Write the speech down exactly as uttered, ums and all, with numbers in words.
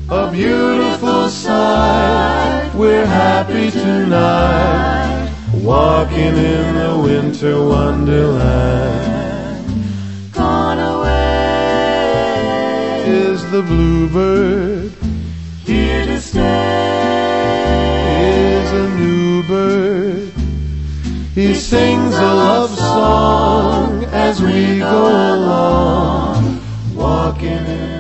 a beautiful sight. We're happy tonight, walking in the winter wonderland. Gone away is the bluebird, here to stay is a new bird. He sings a love song as we go along, walking in